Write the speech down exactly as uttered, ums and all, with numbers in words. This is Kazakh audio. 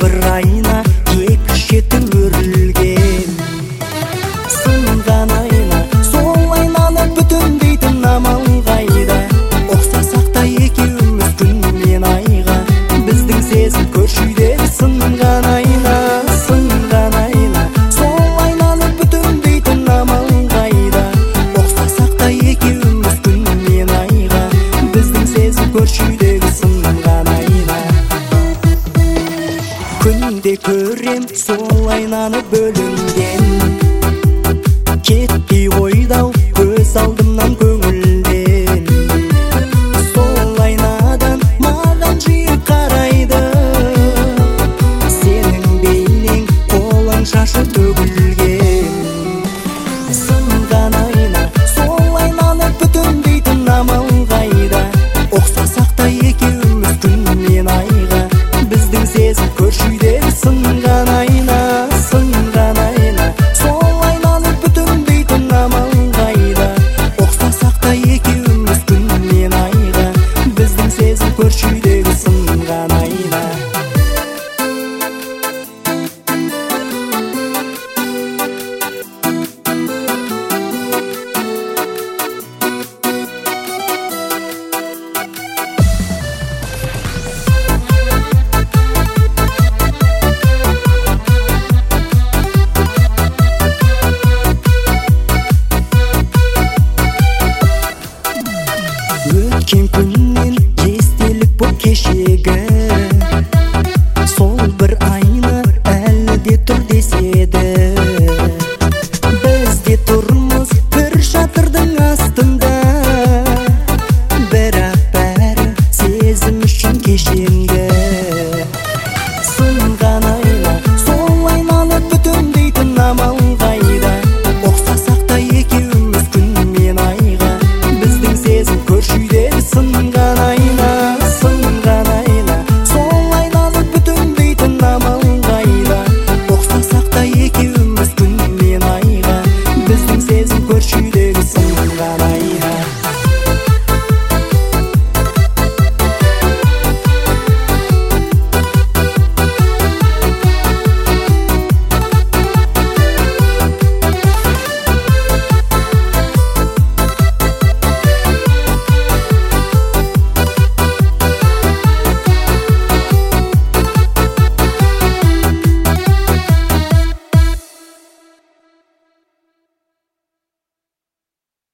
бір айна екі шеті өрілген. Сынған айна, сол айнаны бүтіндейтін амал қайда? Ұқсасақ та екеуміз күн мен айға, біздің сезім көрші үйдегі сынған айна. Сынған айна, сол айнаны бүтіндейтін амал қайда? Ұқсасақ та екеуміз күн мен айға, біздің сезім көрші үйдегі сынған айна. Күнде көрем сол айнаны бөлінген, кетпей қойды-ау көз алдымнан көңілден. Сол айнадан маған жиі қарайды сенің бейнең, қолың шашы төгілген. Сынған айна, сол айнаны бүтіндейтін амал қайда? Ұқсасақ та екеуміз күн мен айға, біздің сезім көрші үйдегі сынған